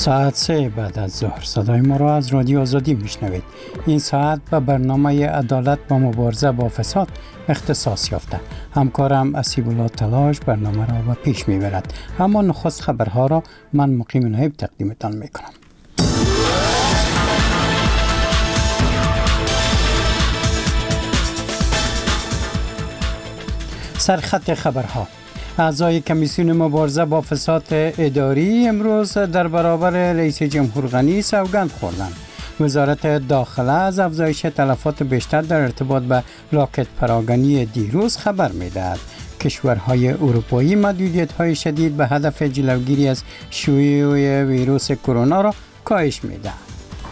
ساعت 3 بعد از ظهر صدای ما را از رادیو آزادی میشنوید. این ساعت به برنامه عدالت و مبارزه با فساد اختصاص یافته. همکارم اسیب‌الله تلاش برنامه را به پیش میبرد. اما نخست خبرها را من مقیم نایب تقدیمتان میکنم. سرخط خبرها: اعضای کمیسیون مبارزه با فساد اداری امروز در برابر رئیس جمهور غنی سوگند خوردند. وزارت داخله از افزایش تلفات بیشتر در ارتباط به راکت پراگنی دیروز خبر می‌دهد. کشورهای اروپایی محدودیت‌های شدید به هدف جلوگیری از شیوع ویروس کرونا را کاهش می‌دهند.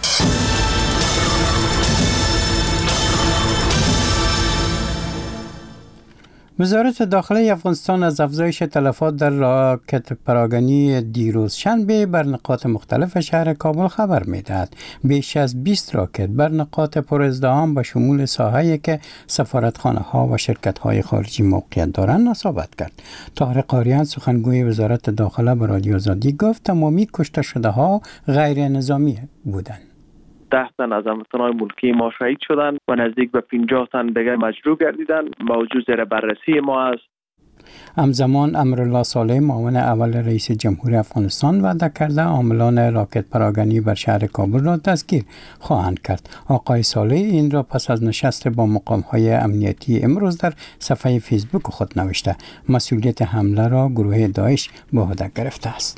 وزارت داخله افغانستان از افزایش تلفات در راکت پراگنی دیروز شنبه بر نقاط مختلف شهر کابل خبر می‌دهد. بیش از 20 راکت بر نقاط پرازدحام به شمول ساحه‌ای که سفارتخانه‌ها و شرکت‌های خارجی موقعیت دارند اصابت کرد. طارق قاریان سخنگوی وزارت داخله به رادیو آزادی گفت تمامی کشته شده‌ها غیر نظامی بودند. 10 تن از هموطنان ملکی ما شهید شدند و نزدیک به 50 تن دیگر مجروح گردیدند. موضوع زیر بررسی ما است. همزمان امرالله صالح معاون اول رئیس جمهور افغانستان وعده کرده عاملان راکت پراگنی بر شهر کابل را دستگیر خواهند کرد. آقای صالح این را پس از نشست با مقام‌های امنیتی امروز در صفحه فیسبوک خود نوشته. مسئولیت حمله را گروه داعش به عهده گرفته است.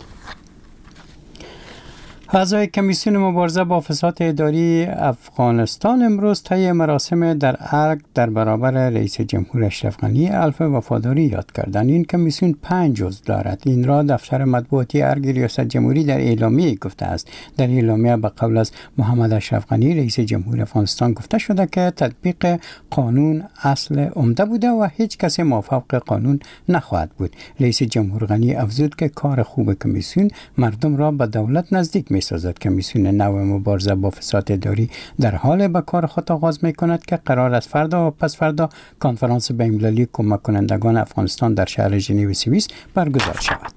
اعضای کمیسیون مبارزه با فساد اداری افغانستان امروز طی مراسم در ارگ در برابر رئیس جمهور اشرف غنی الف وفاداری یاد کردند. این کمیسیون 5 عضو دارد. این را دفتر مطبوعاتی ارگ ریاست جمهوری در اعلامیه گفته است. در اعلامیه به قول از محمد اشرف غنی رئیس جمهور افغانستان گفته شده که تطبیق قانون اصل عمده بوده و هیچ کسی موافق قانون نخواهد بود. رئیس جمهور غنی افزود که کار خوب کمیسیون مردم را به دولت نزدیک می‌سازد. کمیسیون نو مبارزه با فساد اداری در حال به کار خود آغاز می‌کند که قرار است فردا و پس فردا کنفرانس بین‌المللی کمک کنندگان افغانستان در شهر ژنو سوئیس برگزار شود.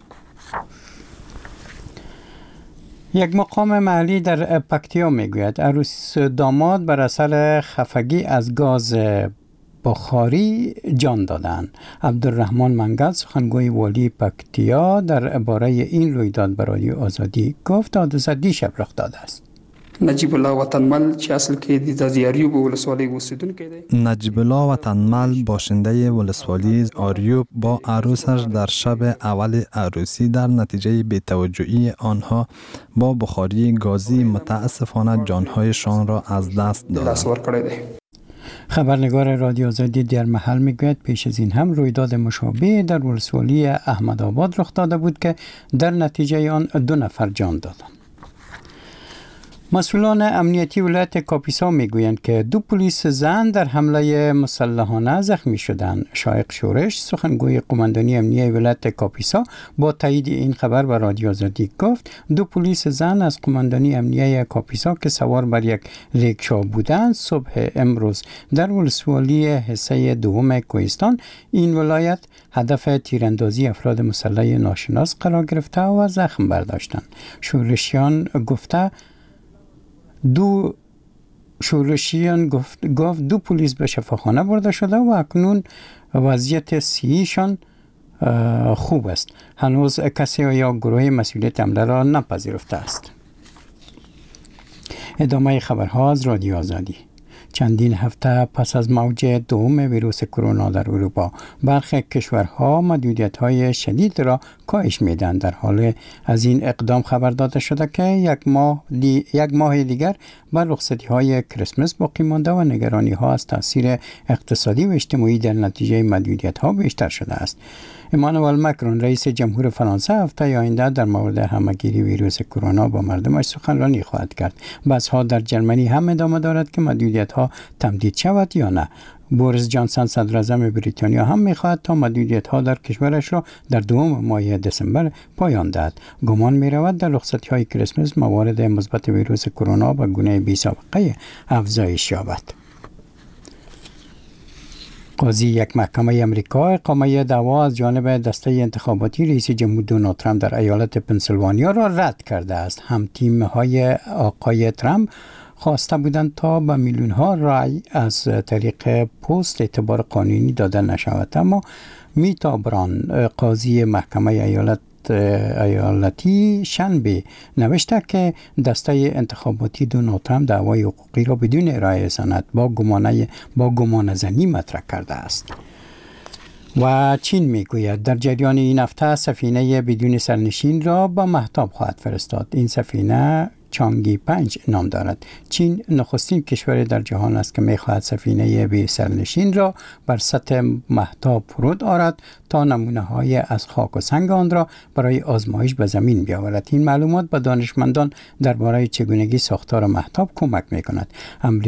یک مقام محلی در پکتیا میگوید عروس داماد بر اثر خفگی از گاز بخاری جان دادند. عبدالرحمن منگل سخنگوی والی پکتیا در باره این رویداد به رادیو آزادی گفت حادثه دیشب رخ داده است. نجیب الله وطنمل چې اصل کې د زیاریوب ولسوالۍ اوسیدونکی دی. نجیب الله وطنمل باشنده ولسوالی آریوب با عروسش در شب اول عروسی در نتیجه بی‌توجهی آنها با بخاری گازی متاسفانه جانهایشان را از دست دادند. خبرنگار رادیو آزادی در محل میگوید پیش از این هم رویداد مشابه در ولسوالی احمدآباد رخ داده بود که در نتیجه آن 2 نفر جان دادند. مسئولان امنیتی ولایت کاپیسا میگویند که 2 پلیس زن در حمله مسلحانه زخمی شدند. شایق شورش سخنگوی قماندانی امنیتی ولایت کاپیسا با تایید این خبر به رادیو آزادی گفت 2 پلیس زن از قماندانی امنیتی کاپیسا که سوار بر یک ریکشا بودند صبح امروز در ولسوالی حصه دوم کوهستان این ولایت هدف تیراندازی افراد مسلح ناشناس قرار گرفته و زخم برداشتند. شورشیان گفت 2 پلیس به شفاخانه برده شده و اکنون وضعیت صحیشان خوب است. هنوز کسی یا گروه مسئولیت حمله را نپذیرفته است. ادامه خبرها از رادیو آزادی. چندین هفته پس از موج دوم ویروس کرونا در اروپا برخی کشورها محدودیت‌های شدید را کاهش می‌دهند. در حال از این اقدام خبر داده شده که یک ماه دیگر بر رخصتی‌های کریسمس باقی مانده و نگرانی‌ها از تاثیر اقتصادی و اجتماعی در نتیجه محدودیت‌ها بیشتر شده است. امانوئل مکرون رئیس جمهور فرانسه هفته آینده در مورد همه‌گیری ویروس کرونا با مردمش سخنرانی خواهد کرد. بحث‌ها در جرمنی هم ادامه دارد که محدودیت‌ها تمدید شود یا نه. بوریس جانسون صدراعظم بریتانیا هم می‌خواهد تا محدودیت‌ها در کشورش را در 2 ماه دسامبر پایان دهد. گمان می‌رود در رخصتی‌های کریسمس موارد مثبت ویروس کرونا به گونه بی‌سابقه افزایش یابد. قاضی یک محکمه امریکا اقامه دعوا از جانب دسته انتخاباتی رئیس جمهور دونالد ترامپ در ایالت پنسیلوانیا را رد کرده است. هم تیم‌های آقای ترامپ خواسته بودند تا به میلیون ها رای از طریق پست اعتبار قانونی داده نشود، اما میتا بران قاضی محکمه ایالتی شنبه نوشته که دسته انتخاباتی دونالد ترامپ دعوای حقوقی را بدون ارائه سند با گمان زنی مطرح کرده است. و چین میگوید در جریان این هفته سفینه بدون سرنشین را به مهتاب خواهد فرستاد. این سفینه چانگی 5 نام دارد. چین نخستین کشور در جهان است که می‌خواهد سفینه بی سرنشین را بر سطح مهتاب فرود آورد تا نمونه‌های از خاک و سنگ آن را برای آزمایش به زمین بیاورد. این معلومات به دانشمندان درباره چگونگی ساختار مهتاب کمک می‌کند.